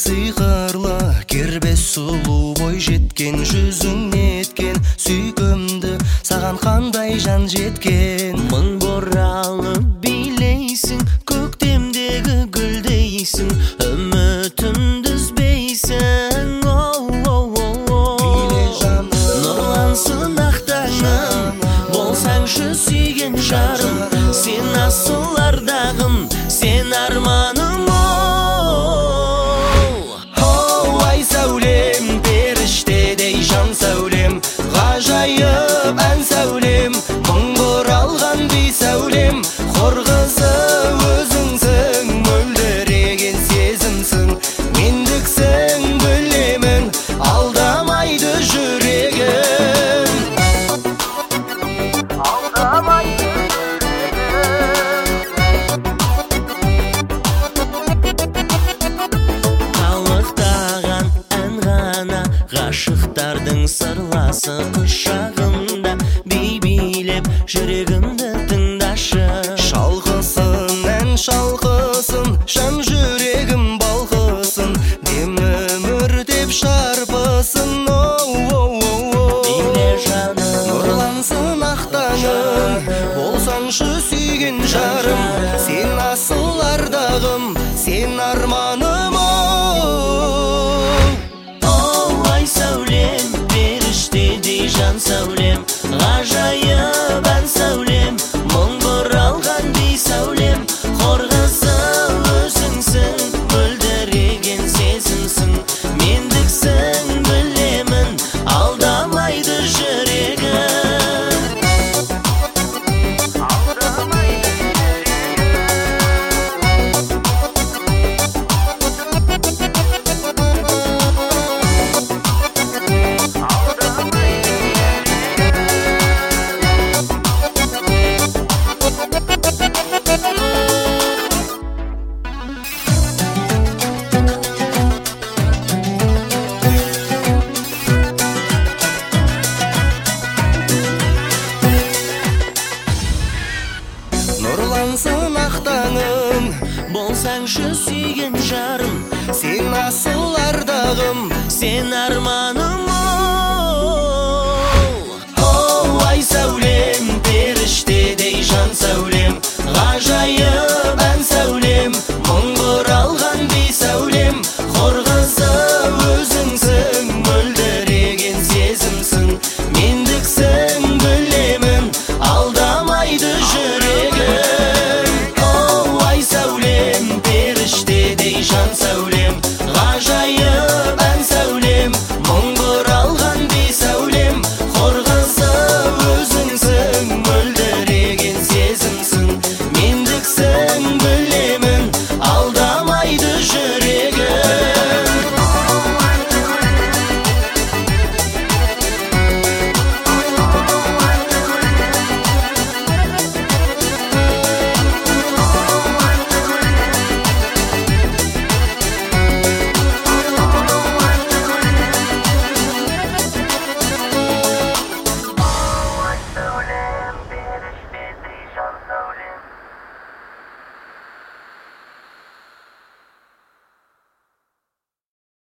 сыйқырлы кербес сұлу бой жеткен, жүзің неткен сүйкімді, саған қандай жан жеткен. Мың боралып билейсің, көктемдегі гүлдейсің, үмітімді үзбейсің. Биле жаным, нұрлансын ақ таңым, болсаңшы сүйген жарым, сен асыл ардағым, сен арманым. ай сәулем, періштедей жан сәулем, ғажайып ән сәулем, мың бұралған би сәулем, қорғысы өзіңсің, мөлдіреген сезімсің, мендіксің білемін, алдамайды жүрегім. Алдамайды Қалықтаған ән ғана, ғашықтардың сырласы құшағымда, би-билеп жүрегімді тыңдашы. шалқысын ән шалқысын, жан жүрегім балқысын, демім өртеп шарпысын. Биле жаным, нұрлансын ақ таңым, болсаңшы сүйген жарым, сен асыл ардағым, сен арманым. ай сәулем, періштедей жан сәулем, ғажайып ән сәулем, мың бұралған би сәулем, қорғасы өзіңсің, мөлдіреген сезімсің, мендіксің білемін, алдамайды жүрегім. Нұрлансын ақ таңым, Болсаңшы сүйген жарым, сен асыл ардағым, сен арманым. ай сәулем, періштедей жан сәулем, Ғажайып